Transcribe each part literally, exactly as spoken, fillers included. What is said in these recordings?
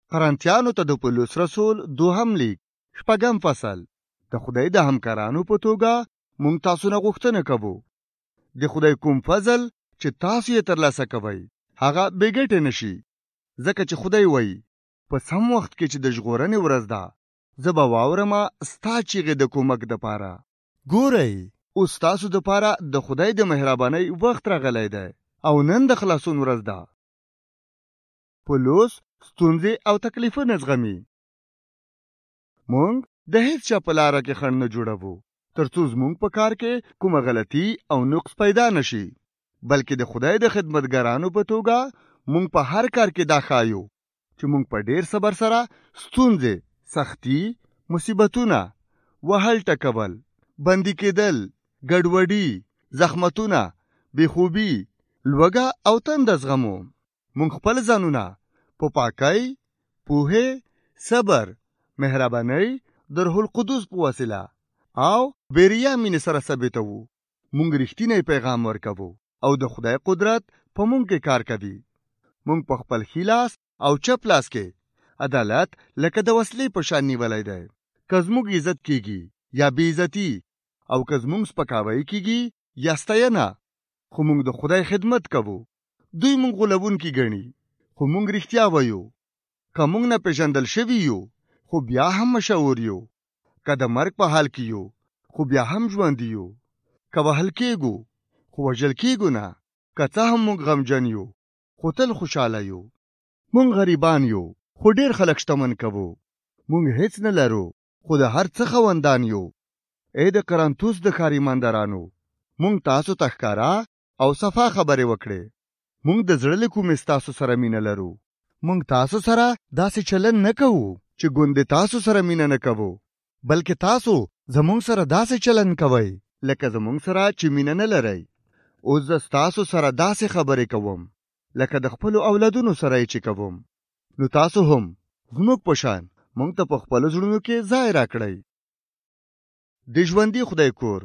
قرنتیانو ته د پولس رسول دوهم لیک شپږم فصل. د خدای د همکارانو په توګه مونږ تاسو نه غوښتنه کوو. د خدای کوم فضل چې تاسو یې ترلاسه کوئ هغه بې ګټې نشي، ځکه چې خدای وایي په سم وخت کې چې د ژغورنې ورځ ده زه به واورمه ستا چیغې د کومک دپاره. ګورئ اوس تاسو دپاره د خدای د مهربانۍ وخت راغلی دی او نن د خلاصون ورځ ده. پولس ستونزې او تکلیفونه زغمي. مونږ د هیڅ چا په لاره کې خنډ نه جوړوو تر څو زمونږ په کار کې کومه غلطي او نقص پیدا نشي، بلکې د خدای د خدمتګارانو په توګه مونږ په هر کار کې دا ښایو چې مونږ په ډیر صبر سره ستونزې، سختي، مصیبتونه، وهل ټکول، بندي کېدل، ګډوډي، زخمتونه، بېخوبي، لوږه او تنده زغمو. مونږ خپل ځانونه په پاکۍ، پوهې، صبر، مهربانۍ، د روح القدس په وسیله او بیریا مینې سره ثابتوو. مونږ رښتینی پیغام ورکوو او د خدای قدرت په مونږ کې کار کوي. مونږ په خپل ښي لاس او چپ لاس کې عدالت لکه د وسلې په شان نیولی دی. که زموږ عزت کیږي یا بې عزتي او که زموږ سپکاوی کیږي یا ستاینه، خو مونږ د خدای خدمت کوو. دوی مونږ غولونکي ګڼي، خو مونږ رښتیا وایو. که مونږ نه پیژندل شوي یو خو بیا هم مشهور یو. که د مرګ په حال کې یو خو بیا هم ژوندي یو. که وهل کېږو خو وژل کېږو نه. که څه هم مونږ غمجن یو خو تل خوشحاله یو. مونږ غریبان یو خو ډیر خلک شتمن کوو. مونږ هیڅ نه لرو خو د هر څه خاوندان یو. ای د قرنتوس د ښار ایماندارانو، مونږ تاسو ته ښکاره او صفا خبرې وکړې. مونږ د زړه له کومې ستاسو سره مینه لرو. مونږ تاسو سره داسې چلن نه کوو چې ګوندې تاسو سره مینه نه کوو، بلکې تاسو زمونږ سره داسې چلن کوئ لکه زمونږ سره چې مینه نه لرئ. اوس زه ستاسو سره داسې خبرې کوم لکه د خپلو اولادونو سره یې چې کوم. نو تاسو هم زموږ په شان مونږ ته په خپلو زړونو کې ځای راکړئ. د ژوندي خدای کور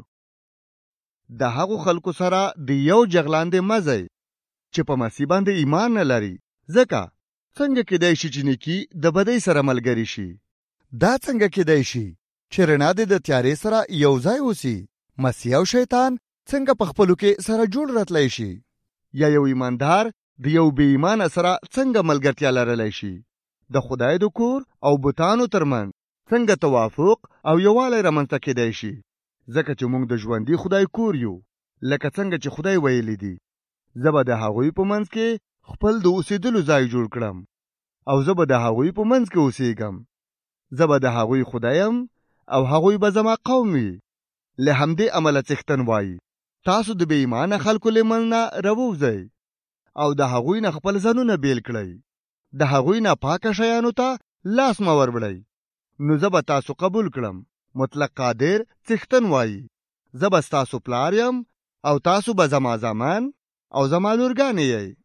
د هغو خلکو سره د یو جغلاندې مزئ چې په مسیح باندې ایمان نه لري. ځکه څنګه کېدای شي چې نیکي د بدۍ سره ملګری شي؟ دا څنګه کېدای شي چې رڼا دې د تیارې سره یو ځای اوسي؟ مسیح او شیطان څنګه په خپلو کې سره جوړ راتلی شي؟ یا یو ایماندار د یو بې ایمانه سره څنګه ملګرتیا لرلی شي؟ د خدای د کور او بتانو ترمنځ څنګه توافق او یووالی رامنځته کېدای شي؟ ځکه چې موږ د ژوندي خدای کور یو، لکه څنګه چې خدای ویلی دي، زه به د هغوی په منځ کې خپل د اوسېدلو ځای جوړ کړم او زه به د هغوی په منځ کې اوسېږم. زه به د هغوی خدایم او هغوی به زما قوم وي. له همدې امله څښتن وایي تاسو د بې ایمانه خلکو له منځ نه راووځئ او د هغوی نه خپل ځانونه بیل کړئ. د هغوی نه پاکه شیانو ته لاس مه وربړئ. نو زه به تاسو قبول کړم. مطلق قادر څښتن وایي زه به ستاسو پلار یم او تاسو به زما زامن او زما لورګانې یئ.